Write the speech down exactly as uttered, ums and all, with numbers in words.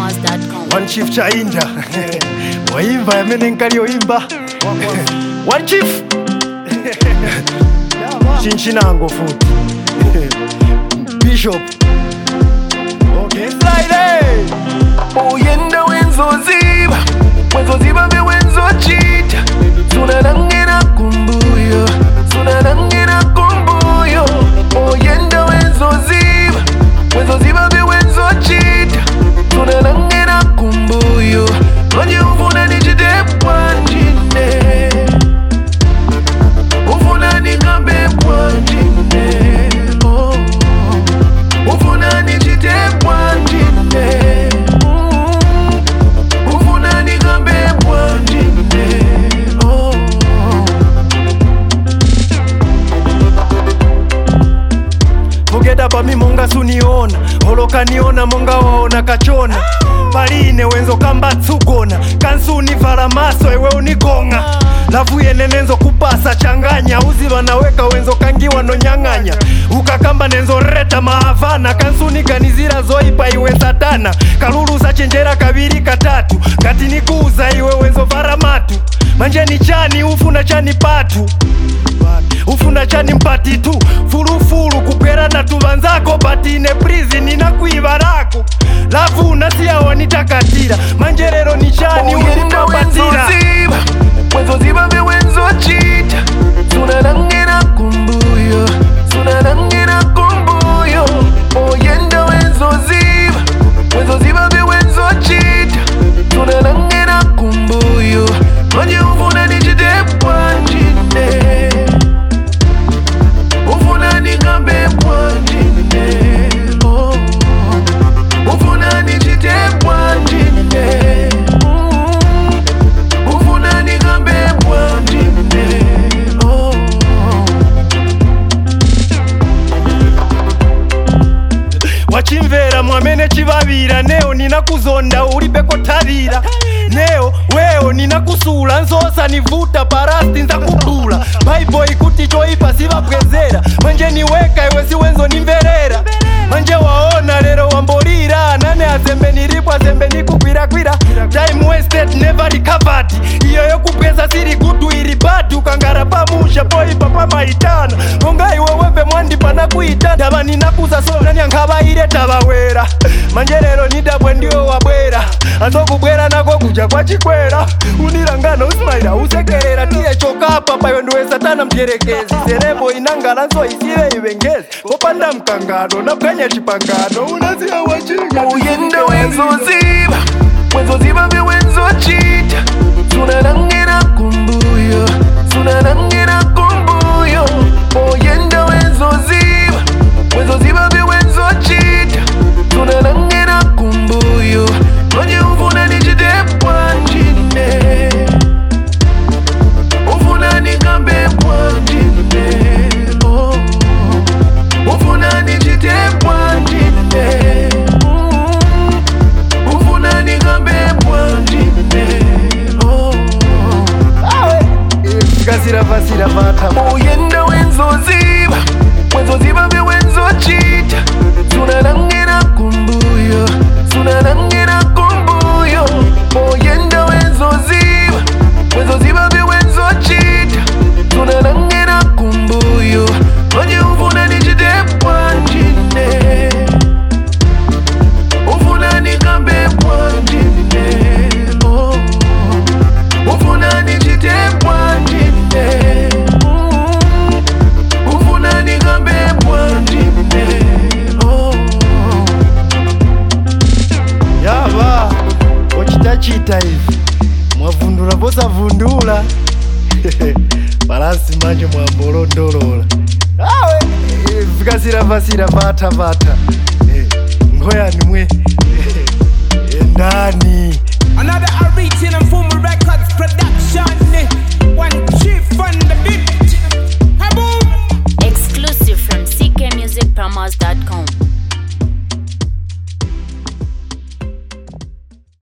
Damas dot com. One Chief Chainja waimba yamene nkali oimba One Chief Chinchinango futi Bishop Okay Friday Oyenda wenzo ziba Wenzo ziba me wenzo chita Tunanangina kumbuyo Tunanangina kumbuyo Oyenda wenzo ziba Wenzo ziba me wenzo chita Tunanangina kumbuyo Manje ufuna nijide pwanjine Ufuna nikambe pwanjine Oh Ufuna nijide pwanjine Ufuna nikambe pwanjine Oh Forget about me monga suniona Holoka niona monga waona kachona Paline wenzo kamba tsugona Kansuni vala maso ewe unigonga Lavu yenenenzo kupasa changanya Uziva naweka wenzo kangiwa no nyanganya Ukakamba nenzo reta mahavana Kansuni ganizira zoipa iwe satana Kalulu sachenjera kabiri katatu Kati nikuuza iwe wenzo varamatu Manje ni chani ufuna chani patu Ufuna chani mpati tu Fulu fulu kupera na tuvanzako Batine prizi nina kuivarako Lavu unasiya wanitakatira Manjerero ni chani Oyenda wenzo ziba Wenzo ziba me wenzo chita Tunanangina kumbuyo Tunanangina kumbuyo Oyenda wenzo ziba Wenzo ziba me wenzo chita Tunanangina kumbuyo Manje ufuna nijide pwanjine Ufuna nikambe pwanjine Oh Ufuna nijide pwanjine Ufuna nikambe pwanjine Oh Wachimvera mwamene chivavira Neo nina kuzonda ulibeko tavira Neo weo nina kusula Nzosa nivuta parasti nza kutula Bible ikuti choipa siva bwezera Manje niweka iwe siwenzo nimverera Manje waona lero wambolira Nane azembe nilipwa zembe nikukwira kwira Time wasted never recovered Iyo yo kupeza siri kutu iribadu Kangara pamusha boy papa maitana Monga iwe webe mwandi pana kuita Daba ninakuza so nani ankaba ile tabawera Manje lero nidabwe ndio wabwera Anzo kubwera nako kuja kwa chikwera Unirangano usmaila usekerera Tiye choka papa yonduwe satana mpyerekezi Serebo inangala nso isiwe iwengezi Kopanda mkangano na kanya chipangano Unazia wachinga Oyenda wenzo ziba Wenzo ziba me wenzo chita Tunanangina kumbuyo Tunanangina kumbuyo Oyenda wenzo ziba Wenzo ziba me wenzo chita Tunanangina kumbuyo Manje ufuna nijide pwanjine Ufuna nikambe pwanjine Oh Ufuna nijide pwanjine Ufuna nikambe pwanjine Oh Gazira vasira vata Oyenda wenzo ziba Wenzo ziba me wenzo chita Tunanangina kumbuyo Tunanangina kumbuyo Oyenda wenzo ziba Wenzo ziba me wenzo chita Tunanangina kumbuyo Manje ufuna nijide pwanjine Ufuna nikambe pwanjine Oh Ufuna nijide pwanjine Ufuna nikambe pwanjine Oh Yava ochitachita hivi mwavundula vosa vundula Balasi manje mwambolondolola Awe vikasira vasira vata vata Ngoya nimwe Ndani Another original form